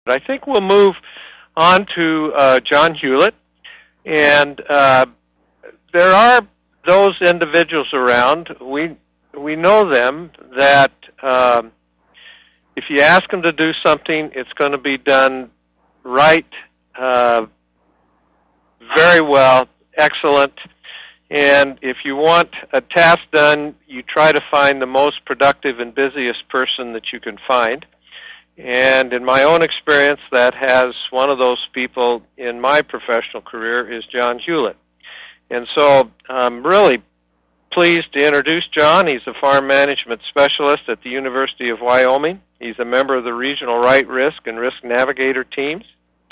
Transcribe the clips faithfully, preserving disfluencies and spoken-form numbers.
I think we'll move on to uh, John Hewlett, and uh, there are those individuals around. We we know them that um, if you ask them to do something, it's going to be done right, uh, very well, excellent. And if you want a task done, you try to find the most productive and busiest person that you can find. And in my own experience, that has one of those people in my professional career is John Hewlett. And so I'm really pleased to introduce John. He's a farm management specialist at the University of Wyoming. He's a member of the Regional Right Risk and Risk Navigator teams.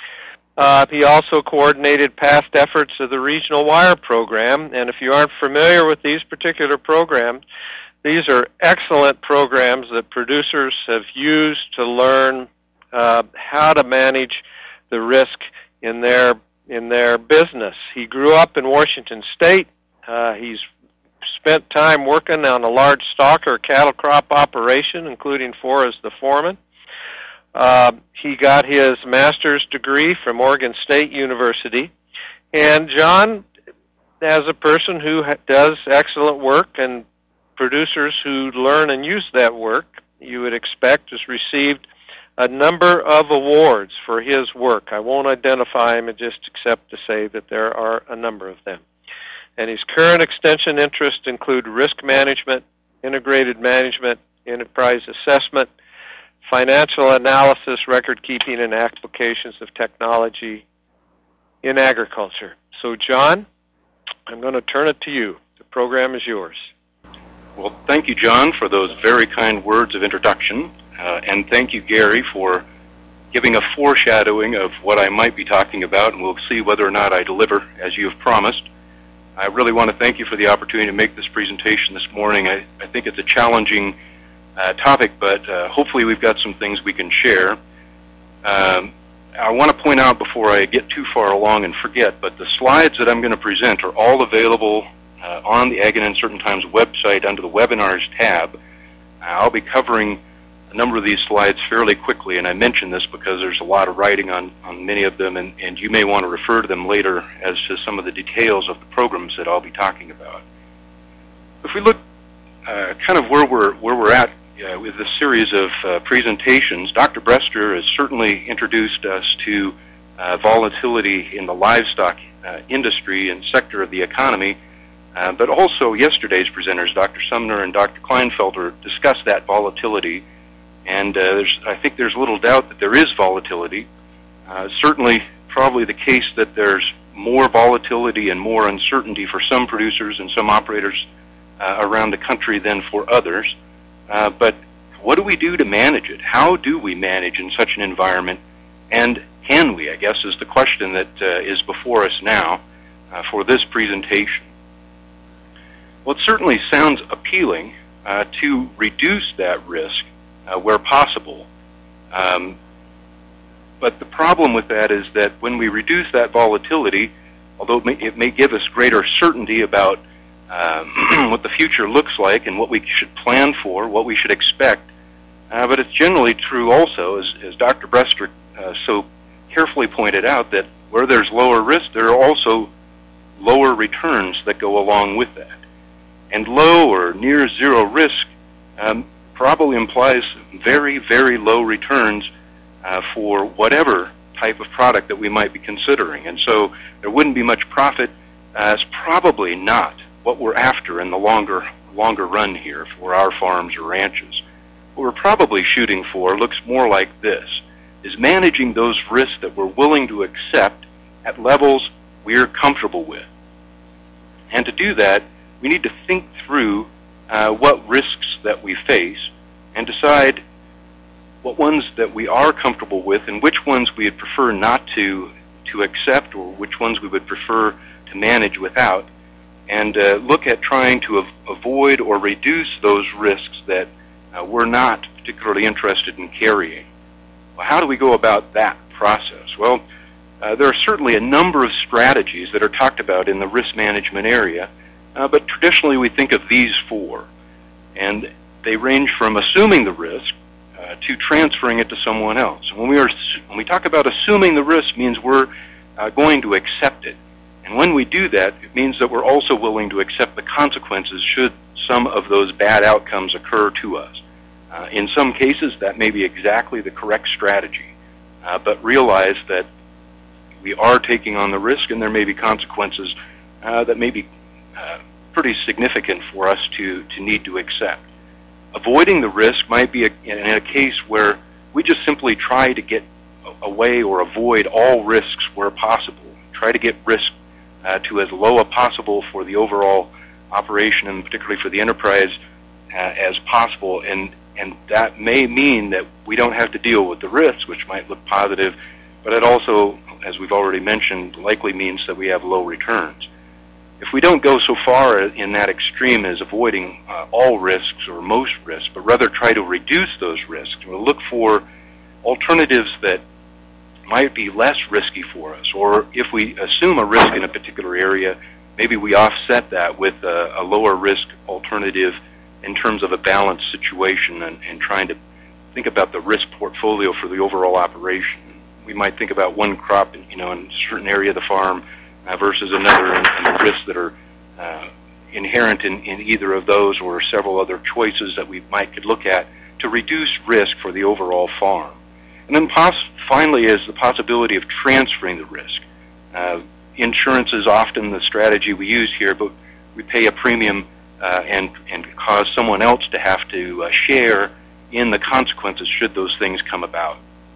Uh, he also coordinated past efforts of the Regional Wire program. And if you aren't familiar with these particular programs, these are excellent programs that producers have used to learn uh, how to manage the risk in their in their business. He grew up in Washington State. Uh, he's spent time working on a large stock or cattle crop operation, including four as the foreman. Uh, he got his master's degree from Oregon State University. And John, as a person who ha- does excellent work, and producers who learn and use that work, you would expect, has received a number of awards for his work. I won't identify him, just except to say that there are a number of them. And his current extension interests include risk management, integrated management, enterprise assessment, financial analysis, record keeping, and applications of technology in agriculture. So, John, I'm going to turn it to you. The program is yours. Well, thank you, John, for those very kind words of introduction, uh, and thank you, Gary, for giving a foreshadowing of what I might be talking about, and we'll see whether or not I deliver as you have promised. I really want to thank you for the opportunity to make this presentation this morning. I, I think it's a challenging uh, topic, but uh, hopefully we've got some things we can share. Um, I want to point out before I get too far along and forget, but the slides that I'm going to present are all available Uh, on the Ag and Uncertain Times website under the Webinars tab. I'll be covering a number of these slides fairly quickly, and I mention this because there's a lot of writing on, on many of them, and, and you may want to refer to them later as to some of the details of the programs that I'll be talking about. If we look uh, kind of where we're, where we're at uh, with this series of uh, presentations, Doctor Brester has certainly introduced us to uh, volatility in the livestock uh, industry and sector of the economy. Uh, but also yesterday's presenters, Doctor Sumner and Doctor Kleinfelder, discussed that volatility, and uh, there's, I think there's little doubt that there is volatility. Uh, certainly, probably the case that there's more volatility and more uncertainty for some producers and some operators uh, around the country than for others. Uh, but what do we do to manage it? How do we manage in such an environment? And can we, I guess, is the question that uh, is before us now uh, for this presentation. Well, it certainly sounds appealing uh, to reduce that risk uh, where possible. Um, but the problem with that is that when we reduce that volatility, although it may, it may give us greater certainty about um, what the future looks like and what we should plan for, what we should expect, uh, but it's generally true also, as, as Doctor Brester uh, so carefully pointed out, that where there's lower risk, there are also lower returns that go along with that. And low or near zero risk um, probably implies very, very low returns uh, for whatever type of product that we might be considering. And so there wouldn't be much profit. Uh, it's probably not what we're after in the longer, longer run here for our farms or ranches. What we're probably shooting for looks more like this, is managing those risks that we're willing to accept at levels we're comfortable with. And to do that, we need to think through uh, what risks that we face and decide what ones that we are comfortable with and which ones we would prefer not to to accept, or which ones we would prefer to manage without, and uh, look at trying to av avoid or reduce those risks that uh, we're not particularly interested in carrying. Well, how do we go about that process? Well, uh, there are certainly a number of strategies that are talked about in the risk management area. Uh, but traditionally we think of these four, and they range from assuming the risk, uh, uh, to transferring it to someone else. When we are when we talk about assuming the risk, means we're uh, going to accept it, and when we do that, it means that we're also willing to accept the consequences should some of those bad outcomes occur to us. Uh, in some cases, that may be exactly the correct strategy, uh, but realize that we are taking on the risk, and there may be consequences uh, that may be uh, pretty significant for us to, to need to accept. Avoiding the risk might be a, in a case where we just simply try to get away or avoid all risks where possible. Try to get risk uh, to as low a possible for the overall operation, and particularly for the enterprise, uh, as possible. And, and that may mean that we don't have to deal with the risks, which might look positive, but it also, as we've already mentioned, likely means that we have low returns. If we don't go so far in that extreme as avoiding uh, all risks or most risks, but rather try to reduce those risks, we'll look for alternatives that might be less risky for us. Or if we assume a risk in a particular area, maybe we offset that with a, a lower risk alternative in terms of a balanced situation, and, and trying to think about the risk portfolio for the overall operation. We might think about one crop, you know, in a certain area of the farm, Uh, versus another, and, and the risks that are uh, inherent in, in either of those, or several other choices that we might could look at to reduce risk for the overall farm. And then pos- finally is the possibility of transferring the risk. Uh, insurance is often the strategy we use here, but we pay a premium uh, and, and cause someone else to have to uh, share in the consequences should those things come about.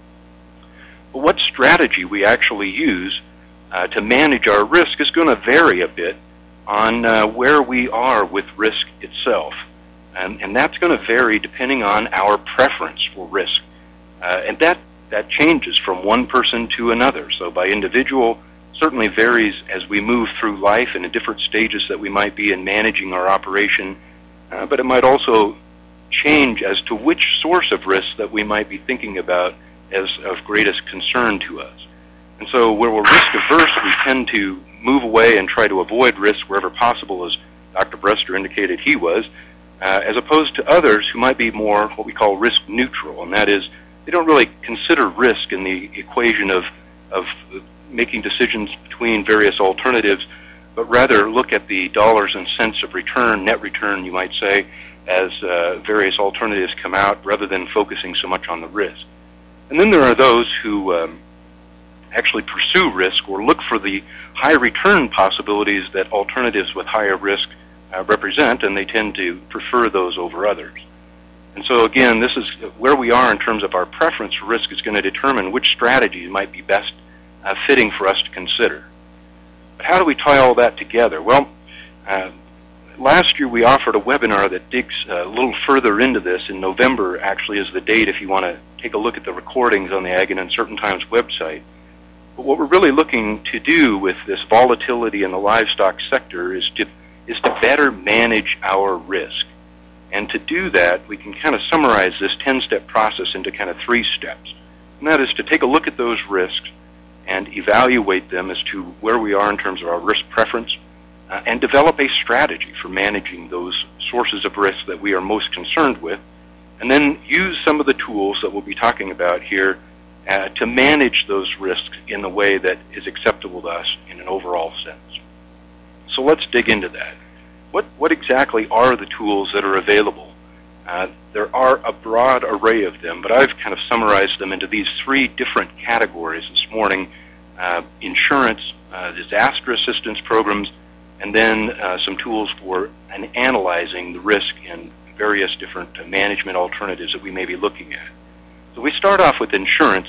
But what strategy we actually use Uh, to manage our risk is going to vary a bit on uh, where we are with risk itself. And, and that's going to vary depending on our preference for risk. Uh, and that, that changes from one person to another. So by individual, certainly varies as we move through life and in different stages that we might be in managing our operation. Uh, but it might also change as to which source of risk that we might be thinking about as of greatest concern to us. And so where we're risk-averse, we tend to move away and try to avoid risk wherever possible, as Doctor Brester indicated he was, uh, as opposed to others who might be more what we call risk-neutral, and that is they don't really consider risk in the equation of, of making decisions between various alternatives, but rather look at the dollars and cents of return, net return, you might say, as uh, various alternatives come out, rather than focusing so much on the risk. And then there are those who Um, actually pursue risk or look for the high return possibilities that alternatives with higher risk uh, represent, and they tend to prefer those over others. And so again, this is where we are in terms of our preference for risk is going to determine which strategies might be best uh, fitting for us to consider. But how do we tie all that together? Well, uh, last year we offered a webinar that digs a little further into this. In November actually is the date if you want to take a look at the recordings on the Ag and Uncertain Times website. But what we're really looking to do with this volatility in the livestock sector is to is to better manage our risk. And to do that, we can kind of summarize this ten-step process into kind of three steps. And that is to take a look at those risks and evaluate them as to where we are in terms of our risk preference, uh, and develop a strategy for managing those sources of risk that we are most concerned with, and then use some of the tools that we'll be talking about here Uh, to manage those risks in a way that is acceptable to us in an overall sense. So let's dig into that. What, what exactly are the tools that are available? Uh, there are a broad array of them, but I've kind of summarized them into these three different categories this morning: uh, insurance, uh, disaster assistance programs, and then uh, some tools for an analyzing the risk in various different uh, management alternatives that we may be looking at. So we start off with insurance.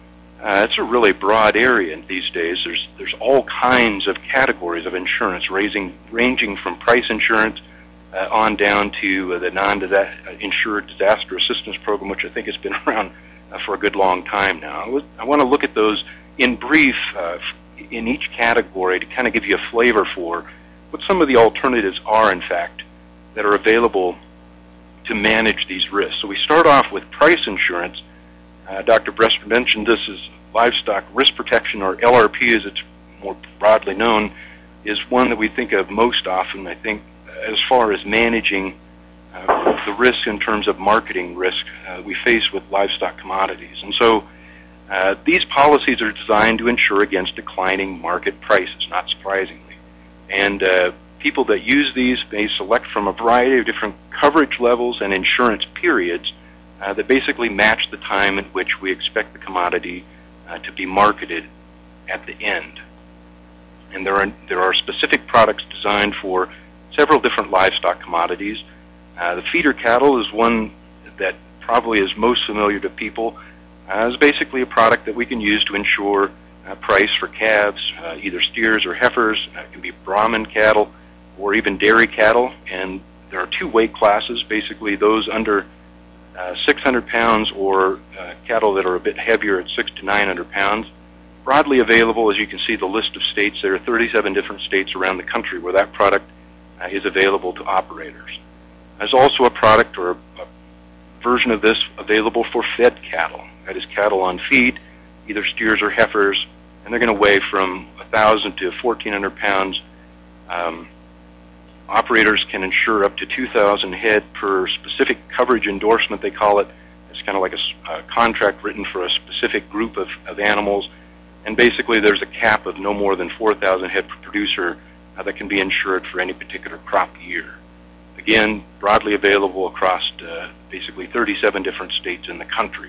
Uh, it's a really broad area these days. There's there's all kinds of categories of insurance, raising, ranging from price insurance uh, on down to uh, the non-insured disaster assistance program, which I think has been around uh, for a good long time now. I, would, I want to look at those in brief uh, in each category to kind of give you a flavor for what some of the alternatives are, in fact, that are available to manage these risks. So we start off with price insurance. Uh, Doctor Brester mentioned this as livestock risk protection, or L R P as it's more broadly known, is one that we think of most often, I think, as far as managing uh, the risk in terms of marketing risk uh, we face with livestock commodities. And so uh, these policies are designed to ensure against declining market prices, not surprisingly. And uh, people that use these may select from a variety of different coverage levels and insurance periods uh, that basically match the time at which we expect the commodity uh, to be marketed at the end. And there are, there are specific products designed for several different livestock commodities. Uh, the feeder cattle is one that probably is most familiar to people. Uh, it's basically a product that we can use to ensure uh, price for calves, uh, either steers or heifers. Uh, it can be Brahman cattle or even dairy cattle. And there are two weight classes, basically those under uh, six hundred pounds or uh, cattle that are a bit heavier at six to nine hundred pounds. Broadly available, as you can see the list of states, there are thirty-seven different states around the country where that product uh, is available to operators. There's also a product or a, a version of this available for fed cattle. That is cattle on feed, either steers or heifers, and they're going to weigh from one thousand to fourteen hundred pounds. Um, operators can insure up to two thousand head per specific coverage endorsement, they call it. It's kind of like a, a contract written for a specific group of, of animals. And basically there's a cap of no more than four thousand head per producer uh, that can be insured for any particular crop year. Again, broadly available across uh, basically thirty-seven different states in the country.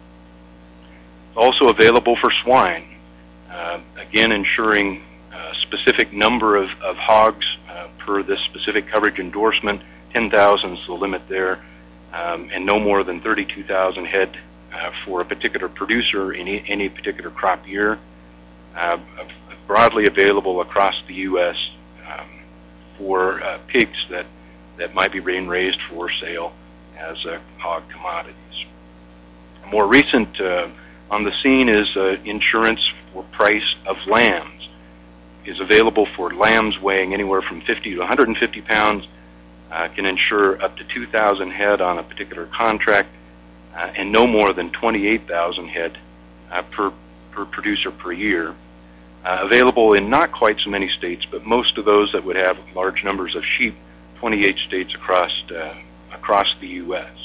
It's also available for swine, uh, again ensuring a specific number of, of hogs uh, per this specific coverage endorsement. ten thousand is the limit there, um, and no more than thirty-two thousand head uh, for a particular producer in any, any particular crop year. Uh, broadly available across the U S um, for uh, pigs that that might be being raised for sale as uh, hog commodities. More recent uh, on the scene is uh, insurance for price of lambs. Is available for lambs weighing anywhere from fifty to one hundred fifty pounds, uh, can insure up to two thousand head on a particular contract, uh, and no more than twenty-eight thousand head uh, per, per producer per year. Uh, available in not quite so many states, but most of those that would have large numbers of sheep, twenty-eight states across uh, across the U S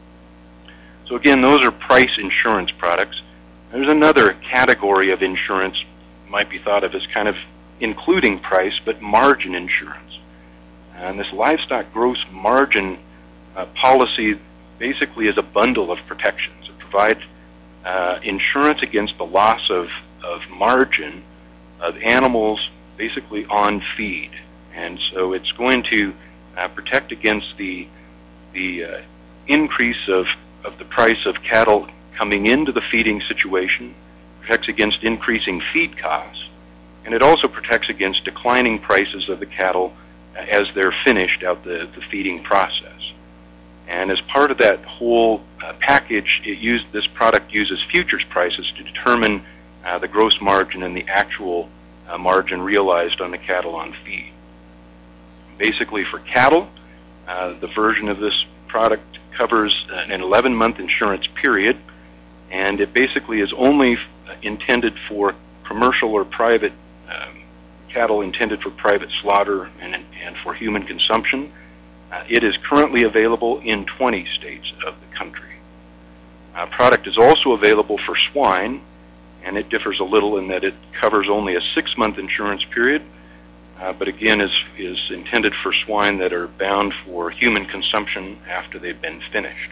So again, those are price insurance products. There's another category of insurance, might be thought of as kind of including price, but margin insurance. And this livestock gross margin uh, policy basically is a bundle of protections. It provides uh, insurance against the loss of, of margin of animals basically on feed. And so it's going to uh, protect against the the uh, increase of, of the price of cattle coming into the feeding situation, protects against increasing feed costs, and it also protects against declining prices of the cattle uh, as they're finished out the, the feeding process. And as part of that whole uh, package, it used, this product uses futures prices to determine uh, the gross margin and the actual uh, margin realized on the cattle on feed. Basically for cattle, uh, the version of this product covers an eleven-month insurance period, and it basically is only intended for commercial or private um, cattle intended for private slaughter and, and for human consumption. Uh, it is currently available in twenty states of the country. Uh, product is also available for swine, and it differs a little in that it covers only a six-month insurance period, uh, but again is, is intended for swine that are bound for human consumption after they've been finished.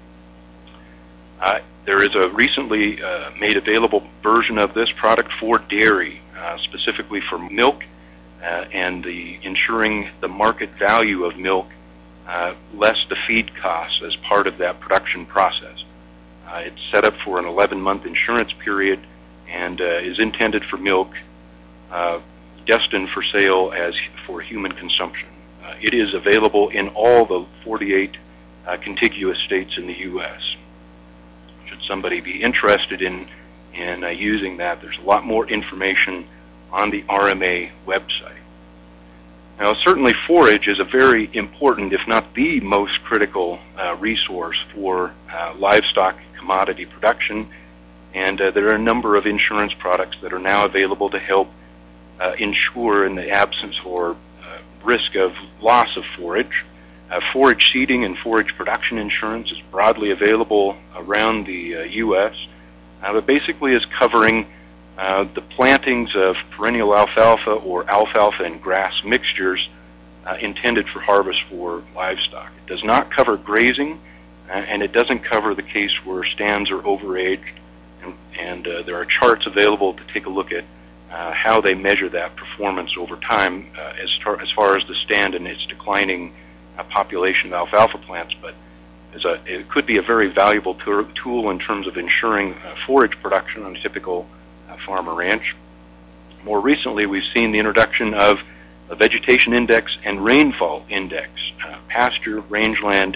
Uh, there is a recently uh, made available version of this product for dairy, uh, specifically for milk, uh, and the ensuring the market value of milk uh, less the feed costs as part of that production process. Uh, it's set up for an eleven-month insurance period and uh, is intended for milk uh, destined for sale as for human consumption. Uh, it is available in all the forty-eight uh, contiguous states in the U S Should somebody be interested in, in uh, using that, there's a lot more information on the R M A website. Now, certainly forage is a very important, if not the most critical uh, resource for uh, livestock commodity production, and uh, there are a number of insurance products that are now available to help uh, insure in the absence or uh, risk of loss of forage. Uh, forage seeding and forage production insurance is broadly available around the uh, U S, uh, but basically is covering uh, the plantings of perennial alfalfa or alfalfa and grass mixtures uh, intended for harvest for livestock. It does not cover grazing, uh, and it doesn't cover the case where stands are overaged, and, and uh, there are charts available to take a look at uh, how they measure that performance over time uh, as, tar- as far as the stand and its declining uh, population of alfalfa plants. But as a, it could be a very valuable tool, tool in terms of ensuring uh, forage production on a typical uh, farm or ranch. More recently, we've seen the introduction of a vegetation index and rainfall index, uh, pasture rangeland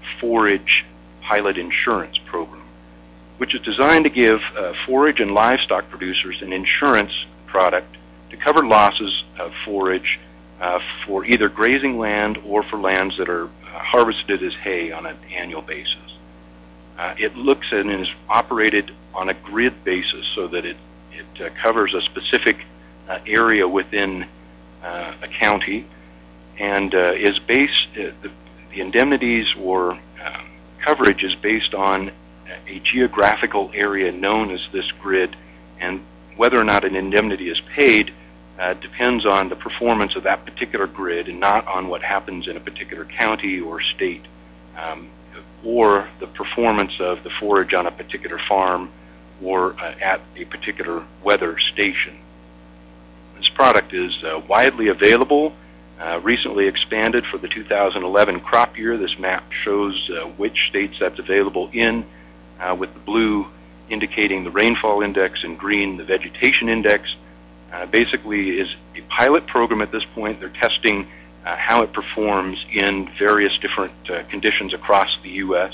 forage pilot insurance program, which is designed to give uh, forage and livestock producers an insurance product to cover losses of forage uh, for either grazing land or for lands that are uh, harvested as hay on an annual basis. Uh, it looks and is operated on a grid basis so that it, it uh, covers a specific uh, area within uh, a county, and uh, is based, uh, the, the indemnities or um, coverage is based on a geographical area known as this grid, and whether or not an indemnity is paid uh, depends on the performance of that particular grid and not on what happens in a particular county or state, um, or the performance of the forage on a particular farm or uh, at a particular weather station. This product is uh, widely available, uh, recently expanded for the two thousand eleven crop year. This map shows uh, which states that's available in, uh, with the blue indicating the rainfall index and green the vegetation index. Uh, basically is a pilot program at this point. They're testing uh, how it performs in various different uh, conditions across the U S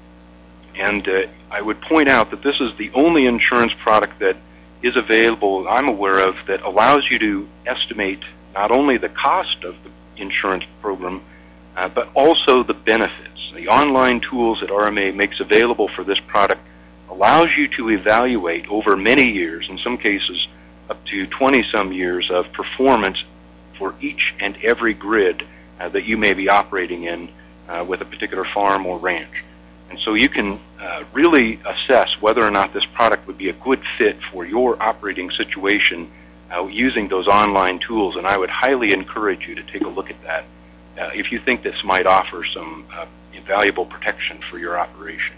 And uh, I would point out that this is the only insurance product that is available, I'm aware of, that allows you to estimate not only the cost of the insurance program, uh, but also the benefits. The online tools that R M A makes available for this product allows you to evaluate over many years, in some cases up to twenty-some years of performance for each and every grid uh, that you may be operating in uh, with a particular farm or ranch. And so you can uh, really assess whether or not this product would be a good fit for your operating situation uh, using those online tools, and I would highly encourage you to take a look at that uh, if you think this might offer some uh, valuable protection for your operation.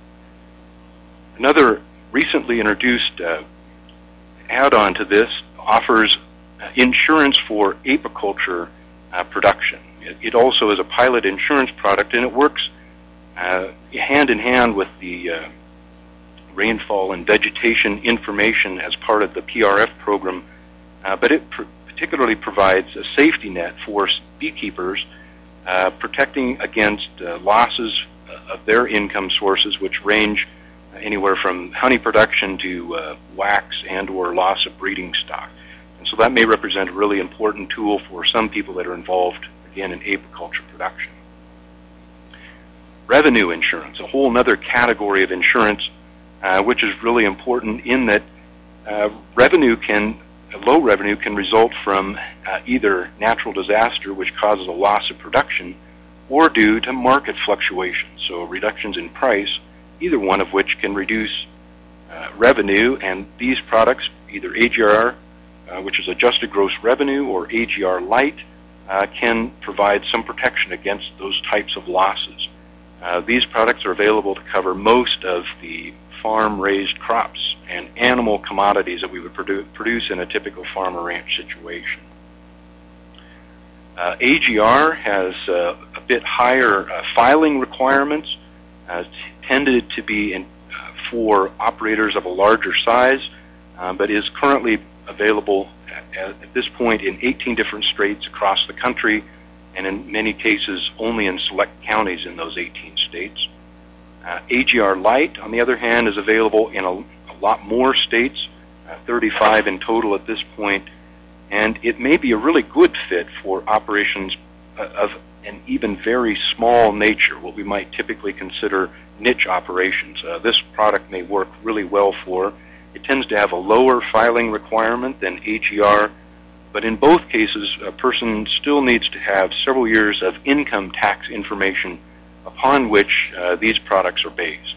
Another recently introduced uh, add-on to this offers uh, insurance for apiculture uh, production. It, it also is a pilot insurance product, and it works uh, hand in hand with the uh, rainfall and vegetation information as part of the P R F program, uh, but it pr- particularly provides a safety net for beekeepers, uh, protecting against uh, losses of their income sources, which range anywhere from honey production to uh, wax and or loss of breeding stock. And so that may represent a really important tool for some people that are involved, again, in apiculture production. Revenue insurance, a whole other category of insurance, uh, which is really important in that uh, revenue can, low revenue can result from uh, either natural disaster, which causes a loss of production, or due to market fluctuations, so reductions in price, either one of which can reduce uh, revenue. And these products, either A G R, uh, which is adjusted gross revenue, or A G R Light, uh, can provide some protection against those types of losses. Uh, these products are available to cover most of the farm-raised crops and animal commodities that we would produ- produce in a typical farm or ranch situation. Uh, A G R has uh, a bit higher uh, filing requirements, uh, t- tended to be in, uh, for operators of a larger size, uh, but is currently available at, at this point in eighteen different states across the country, and in many cases only in select counties in those eighteen states. Uh, A G R Light, on the other hand, is available in a, a lot more states, uh, thirty-five in total at this point, and it may be a really good fit for operations uh, of an even very small nature, what we might typically consider niche operations. Uh, this product may work really well for. It tends to have a lower filing requirement than A G R, but in both cases, a person still needs to have several years of income tax information upon which uh, these products are based.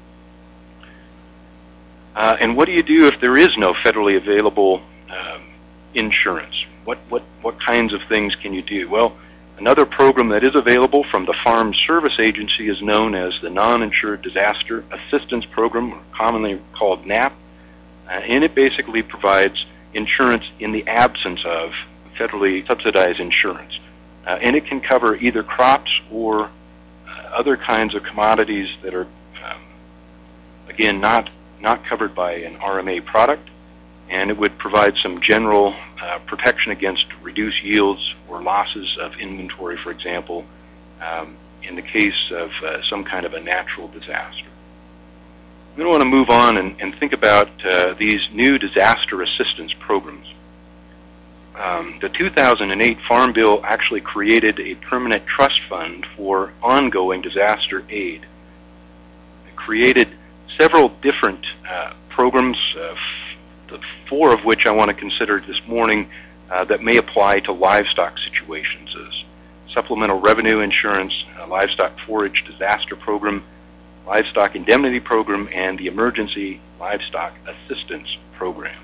Uh, and what do you do if there is no federally available um, insurance? What, what, what kinds of things can you do? Well, another program that is available from the Farm Service Agency is known as the Non-Insured Disaster Assistance Program, or commonly called NAP, uh, and it basically provides insurance in the absence of federally subsidized insurance. Uh, and it can cover either crops or uh, other kinds of commodities that are, um, again, not, not covered by an R M A product, and it would provide some general uh, protection against reduced yields or losses of inventory, for example, um, in the case of uh, some kind of a natural disaster. We want to move on and, and think about uh, these new disaster assistance programs. Um, the two thousand eight Farm Bill actually created a permanent trust fund for ongoing disaster aid. It created several different uh, programs, uh, the four of which I want to consider this morning uh, that may apply to livestock situations: as supplemental revenue insurance, a livestock forage disaster program, livestock indemnity program, and the emergency livestock assistance program.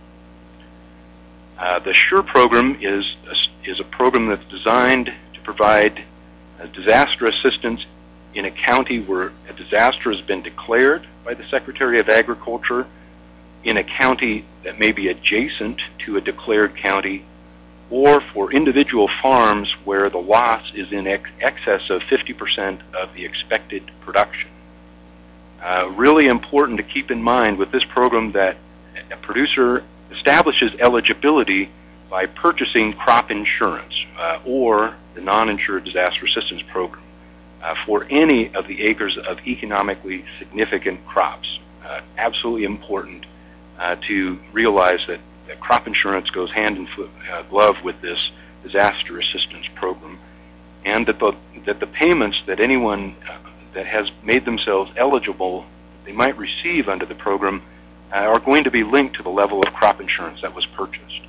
Uh, the SURE program is a, is a program that's designed to provide uh, disaster assistance in a county where a disaster has been declared by the Secretary of Agriculture, in a county that may be adjacent to a declared county, or for individual farms where the loss is in ex excess of fifty percent of the expected production. Uh, really important to keep in mind with this program that a producer establishes eligibility by purchasing crop insurance uh, or the Non-Insured Disaster Assistance Program uh, for any of the acres of economically significant crops. Uh, absolutely important uh, to realize that, that crop insurance goes hand in foot, uh, glove with this disaster assistance program, and that the, that the payments that anyone uh, that has made themselves eligible, they might receive under the program, uh, are going to be linked to the level of crop insurance that was purchased.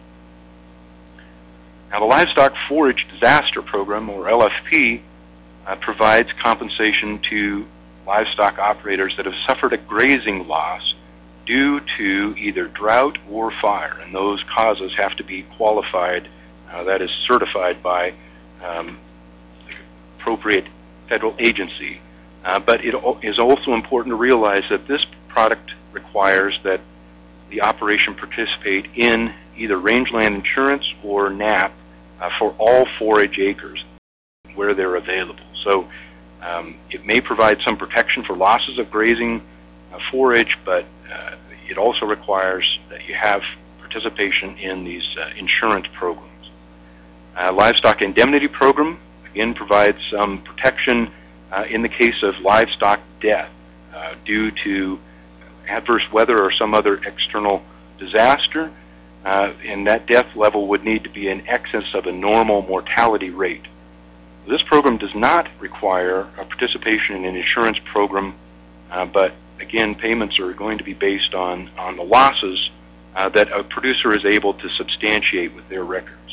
Now, the Livestock Forage Disaster Program, or L F P, uh, provides compensation to livestock operators that have suffered a grazing loss due to either drought or fire, and those causes have to be qualified, uh, that is certified by um, the appropriate federal agency. Uh, but it is also important to realize that this product requires that the operation participate in either rangeland insurance or NAP uh, for all forage acres where they're available. So um, it may provide some protection for losses of grazing uh, forage, but uh, it also requires that you have participation in these uh, insurance programs. Uh, Livestock Indemnity Program, again, provides some protection Uh, in the case of livestock death uh, due to adverse weather or some other external disaster, uh, and that death level would need to be in excess of a normal mortality rate. This program does not require a participation in an insurance program, uh, but again, payments are going to be based on, on the losses uh, that a producer is able to substantiate with their records.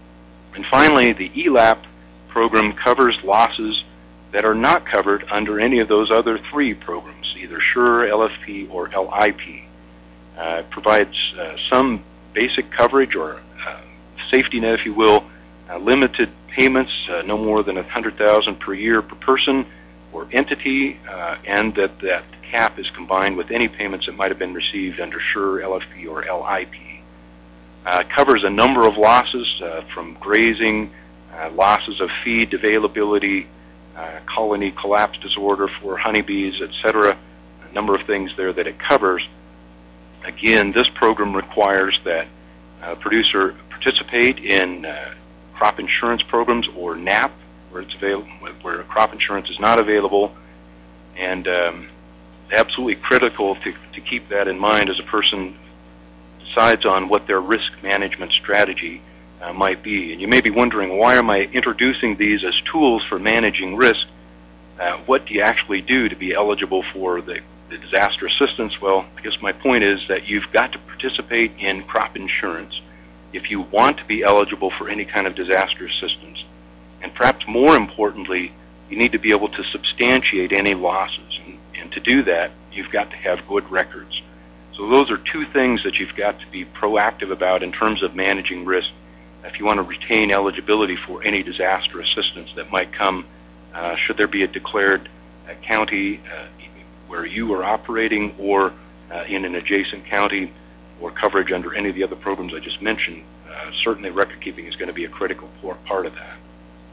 And finally, the E L A P program covers losses that are not covered under any of those other three programs, either SURE, L F P, or L I P. Uh, it provides uh, some basic coverage, or uh, safety net, if you will, uh, limited payments, uh, no more than one hundred thousand dollars per year per person or entity, uh, and that that cap is combined with any payments that might have been received under SURE, L F P, or L I P. Uh, it covers a number of losses uh, from grazing, uh, losses of feed availability, Uh, colony collapse disorder for honeybees, et cetera. A number of things there that it covers. Again, this program requires that a producer participate in uh, crop insurance programs or NAP, where it's available, where crop insurance is not available, and um, absolutely critical to, to keep that in mind as a person decides on what their risk management strategy Uh, might be. And you may be wondering, why am I introducing these as tools for managing risk? Uh, what do you actually do to be eligible for the, the disaster assistance? Well, I guess my point is that you've got to participate in crop insurance. if you want to be eligible for any kind of disaster assistance. And perhaps more importantly, you need to be able to substantiate any losses. And, and to do that, you've got to have good records. So those are two things that you've got to be proactive about in terms of managing risk if you want to retain eligibility for any disaster assistance that might come uh, should there be a declared uh, county uh, where you are operating, or uh, in an adjacent county, or coverage under any of the other programs I just mentioned. Uh, certainly record keeping is going to be a critical part of that.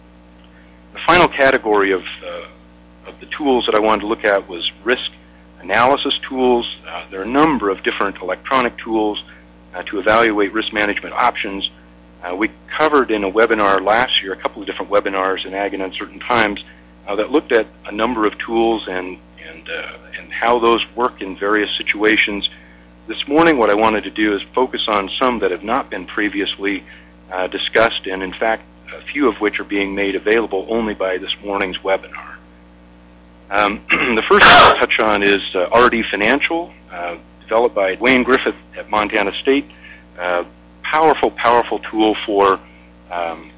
The final category of, uh, of the tools that I wanted to look at was risk analysis tools. Uh, there are a number of different electronic tools uh, to evaluate risk management options. Uh, we covered in a webinar last year, a couple of different webinars in Ag in Uncertain Times, uh, that looked at a number of tools and, and, uh, and how those work in various situations. This morning what I wanted to do is focus on some that have not been previously uh, discussed, and in fact a few of which are being made available only by this morning's webinar. Um, the first thing I'll touch on is uh, R D Financial, uh, developed by Dwayne Griffith at Montana State. Uh, powerful, powerful tool for um,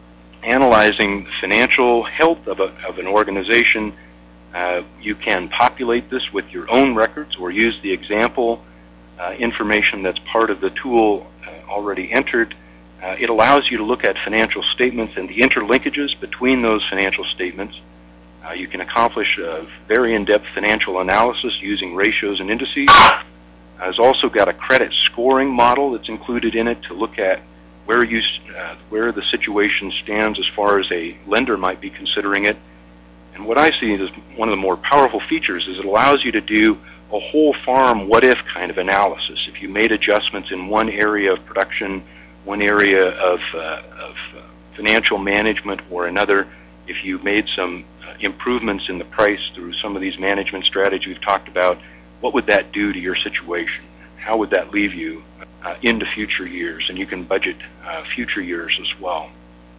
analyzing the financial health of, a, of an organization. Uh, you can populate this with your own records or use the example uh, information that's part of the tool uh, already entered. Uh, it allows you to look at financial statements and the interlinkages between those financial statements. Uh, you can accomplish a very in-depth financial analysis using ratios and indices. Uh, it's also got a credit scoring model that's included in it to look at where you uh, where the situation stands as far as a lender might be considering it. And what I see as one of the more powerful features is it allows you to do a whole farm what-if kind of analysis. If you made adjustments in one area of production, one area of, uh, of uh, financial management, or another, if you made some uh, improvements in the price through some of these management strategies we've talked about, what would that do to your situation? How would that leave you uh, into future years? And you can budget uh, future years as well.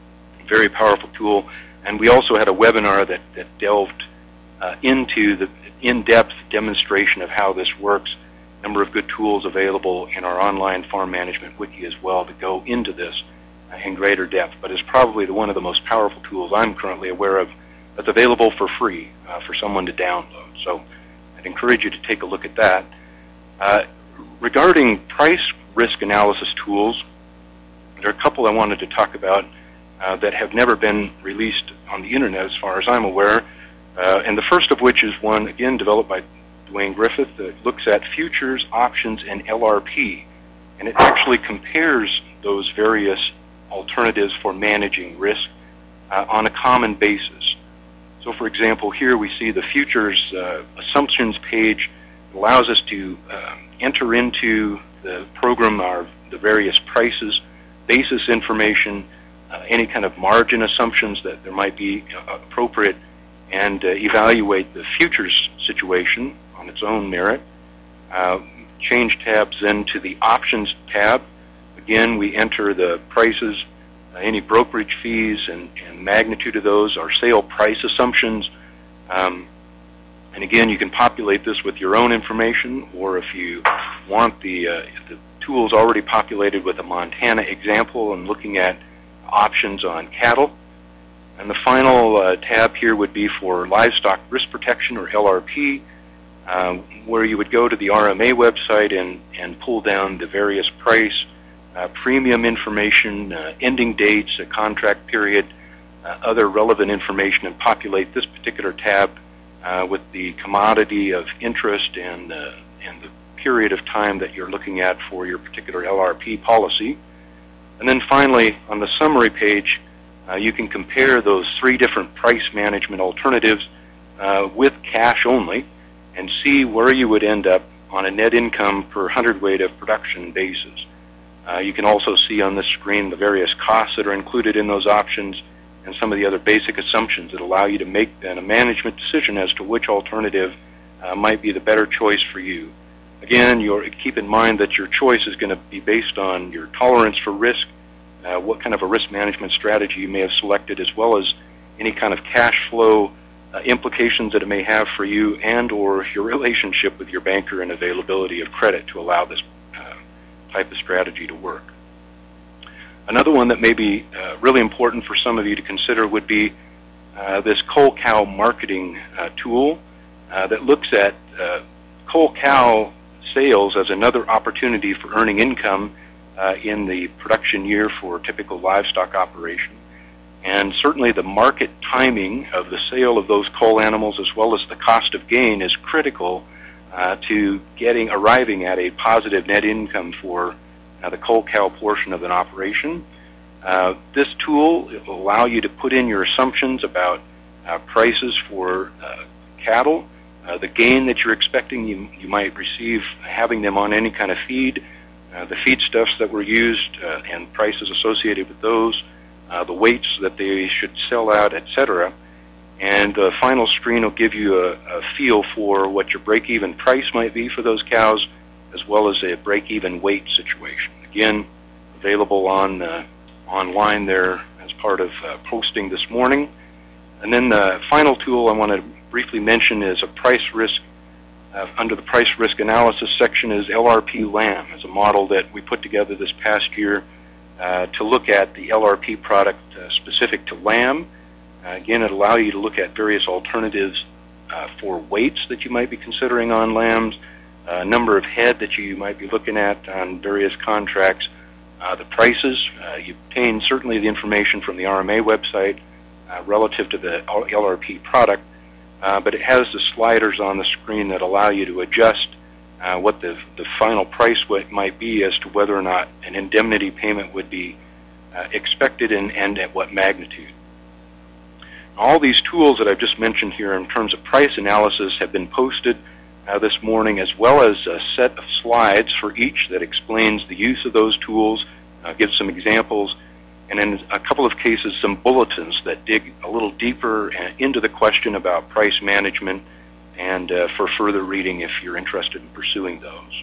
Very powerful tool. And we also had a webinar that, that delved uh, into the in-depth demonstration of how this works. A number of good tools available in our online farm management wiki as well to go into this uh, in greater depth. But it's probably the, one of the most powerful tools I'm currently aware of that's available for free uh, for someone to download. So I'd encourage you to take a look at that. Uh, regarding price risk analysis tools, there are a couple I wanted to talk about uh, that have never been released on the internet as far as I'm aware. Uh, and the first of which is one, again, developed by Dwayne Griffith, that looks at futures, options, and L R P. And it actually compares those various alternatives for managing risk uh, on a common basis. So, for example, here we see the futures uh, assumptions page. It allows us to uh, enter into the program our, the various prices, basis information, uh, any kind of margin assumptions that there might be uh, appropriate, and uh, evaluate the futures situation on its own merit. Uh, change tabs then to the options tab. Again, we enter the prices, uh, any brokerage fees, and, and magnitude of those, our sale price assumptions. Um, and again, you can populate this with your own information, or if you want the, uh, the tools already populated with a Montana example and looking at options on cattle. And the final uh, tab here would be for livestock risk protection, or L R P, uh, where you would go to the R M A website and, and pull down the various price, uh, premium information, uh, ending dates, a contract period, uh, other relevant information, and populate this particular tab uh, with the commodity of interest and, uh, and the period of time that you're looking at for your particular L R P policy. And then finally, on the summary page, Uh, you can compare those three different price management alternatives uh, with cash only and see where you would end up on a net income per hundredweight of production basis. Uh, you can also see on this screen the various costs that are included in those options and some of the other basic assumptions that allow you to make then a management decision as to which alternative uh, might be the better choice for you. Again, you're, keep in mind that your choice is going to be based on your tolerance for risk, Uh, what kind of a risk management strategy you may have selected, as well as any kind of cash flow uh, implications that it may have for you, and or your relationship with your banker and availability of credit to allow this uh, type of strategy to work. Another one that may be uh, really important for some of you to consider would be uh, this Cull Cow marketing uh, tool uh, that looks at uh, Cull Cow sales as another opportunity for earning income uh, in the production year for a typical livestock operation. And certainly the market timing of the sale of those cull animals as well as the cost of gain is critical uh, to getting arriving at a positive net income for uh, the cull cow portion of an operation. Uh, this tool will allow you to put in your assumptions about uh, prices for uh, cattle, uh, the gain that you're expecting you, you might receive having them on any kind of feed, uh, the feedstuffs that were used uh, and prices associated with those, uh, the weights that they should sell out, et cetera. And the final screen will give you a, a feel for what your break-even price might be for those cows, as well as a break-even weight situation. Again, available on uh, online there as part of uh, posting this morning. And then the final tool I want to briefly mention is a price risk. Uh, under the price risk analysis section is L R P lamb. It's a model that we put together this past year uh, to look at the L R P product uh, specific to lamb. Uh, again, it allows you to look at various alternatives uh, for weights that you might be considering on lambs, a uh, number of head that you might be looking at on various contracts, uh, the prices. Uh, you obtain certainly the information from the R M A website uh, relative to the L R P product, uh, but it has the sliders on the screen that allow you to adjust uh, what the, the final price might be as to whether or not an indemnity payment would be uh, expected and, and at what magnitude. All these tools that I've just mentioned here in terms of price analysis have been posted uh, this morning, as well as a set of slides for each that explains the use of those tools, uh, gives some examples, and in a couple of cases some bulletins that dig a little deeper into the question about price management, and uh, for further reading if you're interested in pursuing those.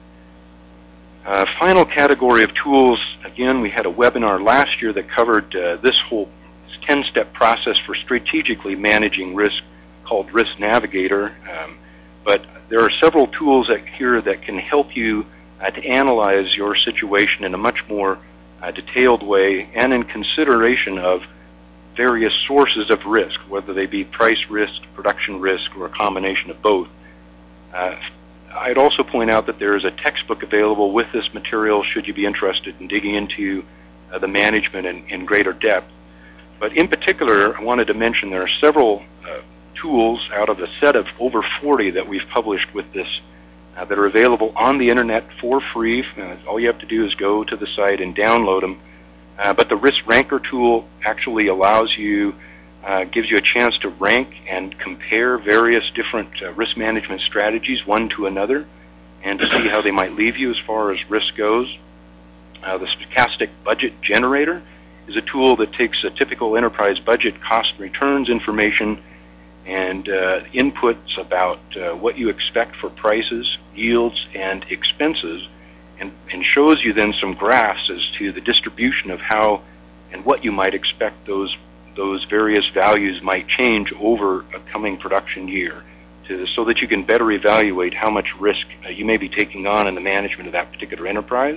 Uh, final category of tools, again, we had a webinar last year that covered uh, this whole ten-step process for strategically managing risk called Risk Navigator. Um, but there are several tools that, here that can help you uh, to analyze your situation in a much more uh, detailed way and in consideration of various sources of risk, whether they be price risk, production risk, or a combination of both. Uh, I'd also point out that there is a textbook available with this material should you be interested in digging into uh, the management in, in greater depth. But in particular, I wanted to mention there are several uh, tools out of a set of over forty that we've published with this uh, that are available on the internet for free. Uh, all you have to do is go to the site and download them. Uh, but the Risk Ranker tool actually allows you, uh, gives you a chance to rank and compare various different uh, risk management strategies one to another and to see how they might leave you as far as risk goes. Uh, the Stochastic Budget Generator is a tool that takes a typical enterprise budget cost and returns information and uh, inputs about uh, what you expect for prices, yields, and expenses, and, and shows you then some graphs as to the distribution of how and what you might expect those those various values might change over a coming production year, to, so that you can better evaluate how much risk uh, you may be taking on in the management of that particular enterprise.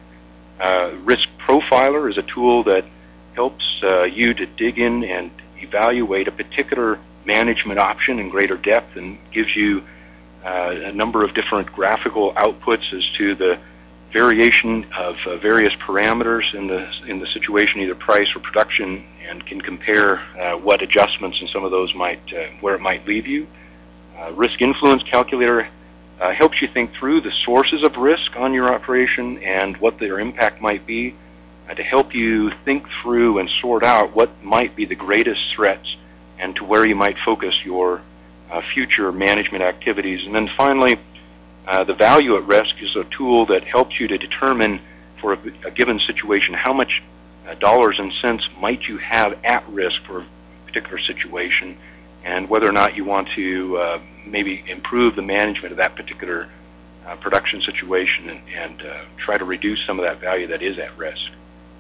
Uh, Risk Profiler is a tool that helps uh, you to dig in and evaluate a particular management option in greater depth and gives you uh, a number of different graphical outputs as to the variation of uh, various parameters in the in the situation, either price or production, and can compare uh, what adjustments in some of those might, uh, where it might leave you. Uh, Risk Influence Calculator Uh, helps you think through the sources of risk on your operation and what their impact might be, uh, to help you think through and sort out what might be the greatest threats and to where you might focus your uh, future management activities. And then finally, uh, the Value at Risk is a tool that helps you to determine for a, a given situation how much uh, dollars and cents might you have at risk for a particular situation, and whether or not you want to uh, maybe improve the management of that particular uh, production situation and, and uh, try to reduce some of that value that is at risk.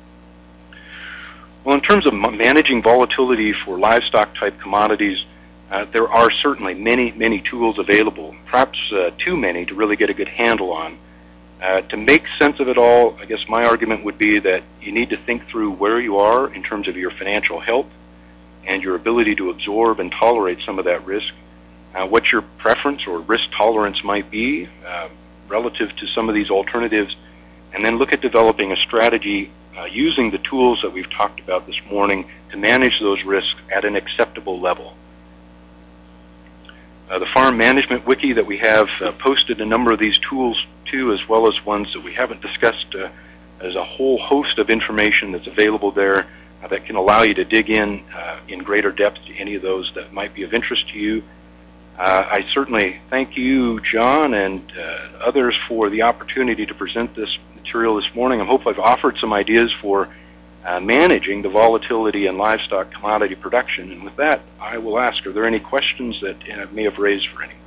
Well, in terms of managing volatility for livestock-type commodities, uh, there are certainly many, many tools available, perhaps uh, too many to really get a good handle on. Uh, to make sense of it all, I guess my argument would be that you need to think through where you are in terms of your financial health and your ability to absorb and tolerate some of that risk, uh, what your preference or risk tolerance might be uh, relative to some of these alternatives, and then look at developing a strategy uh, using the tools that we've talked about this morning to manage those risks at an acceptable level. Uh, the Farm Management Wiki that we have uh, posted a number of these tools to, as well as ones that we haven't discussed. Uh, there's a whole host of information that's available there uh, that can allow you to dig in uh, in greater depth to any of those that might be of interest to you. Uh, I certainly thank you, John, and uh, others for the opportunity to present this material this morning. I hope I've offered some ideas for uh, managing the volatility in livestock commodity production. And with that, I will ask, are there any questions that uh, may have raised for anyone?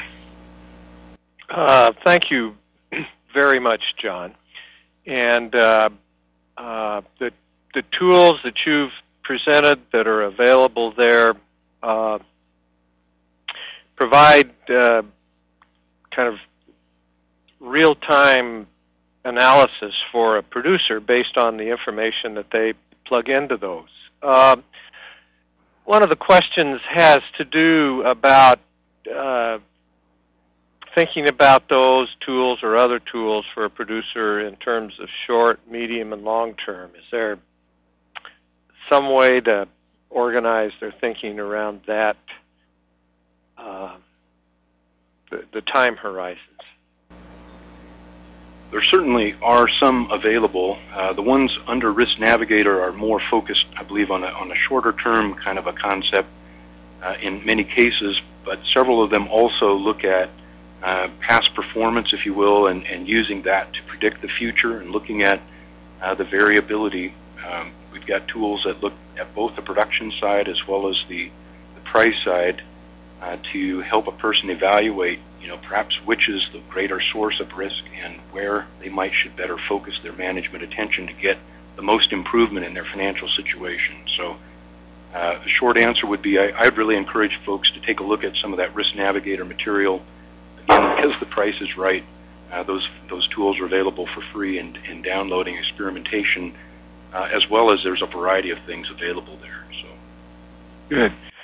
Uh, thank you very much, John. And uh, uh, the, the tools that you've presented that are available there uh, provide uh, kind of real-time analysis for a producer based on the information that they plug into those. Uh, one of the questions has to do about uh, thinking about those tools or other tools for a producer in terms of short, medium, and long term. Is there some way to organize their thinking around that, uh, the, the time horizons? There certainly are some available. Uh, the ones under Risk Navigator are more focused, I believe, on a, on a shorter term kind of a concept uh, in many cases, but several of them also look at uh, past performance, if you will, and, and using that to predict the future and looking at uh, the variability. Um, we've got tools that look at both the production side as well as the, the price side uh, to help a person evaluate, you know, perhaps which is the greater source of risk and where they might should better focus their management attention to get the most improvement in their financial situation. So uh, the short answer would be I, I'd really encourage folks to take a look at some of that Risk Navigator material. Again, because the price is right, uh, those those tools are available for free and, and downloading experimentation, uh, as well as there's a variety of things available there. So good.